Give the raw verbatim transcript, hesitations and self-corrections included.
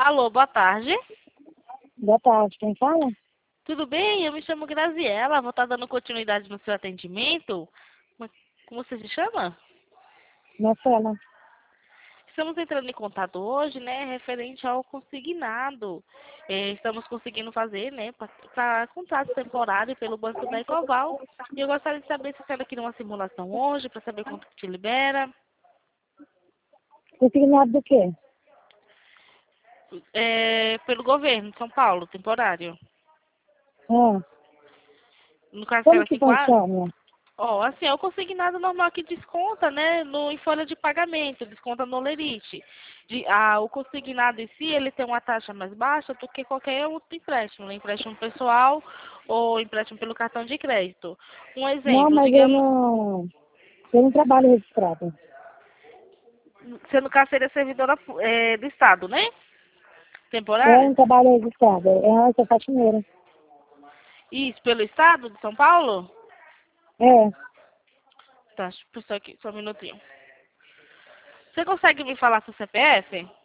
Alô, boa tarde. Boa tarde, quem fala? Tudo bem? Eu me chamo Graziela, vou estar dando continuidade no seu atendimento. Mas como você se chama? Marcela. Estamos entrando em contato hoje, né, referente ao consignado. Eh, estamos conseguindo fazer, né, para contrato temporário pelo Banco da Ecoval. E eu gostaria de saber se você quer uma simulação hoje, para saber quanto que te libera. Consignado do quê? É, pelo governo de São Paulo, temporário. Ah, No caso, como será que que quase? funciona? Ó, assim, é o consignado normal que desconta, né, no, em folha de pagamento, desconta no lerite. De, ah, o consignado em si, ele tem uma taxa mais baixa do que qualquer outro empréstimo, né, empréstimo pessoal ou empréstimo pelo cartão de crédito. Um Não, exemplo, mas eu digamos, não, eu não trabalho registrado. você no caso seria servidora é, do Estado, né? Eu Temporária? não trabalho registrado, eu sou faxineira. Isso, pelo Estado de São Paulo? É, Tá, só aqui, só um minutinho. Você consegue me falar seu C P F?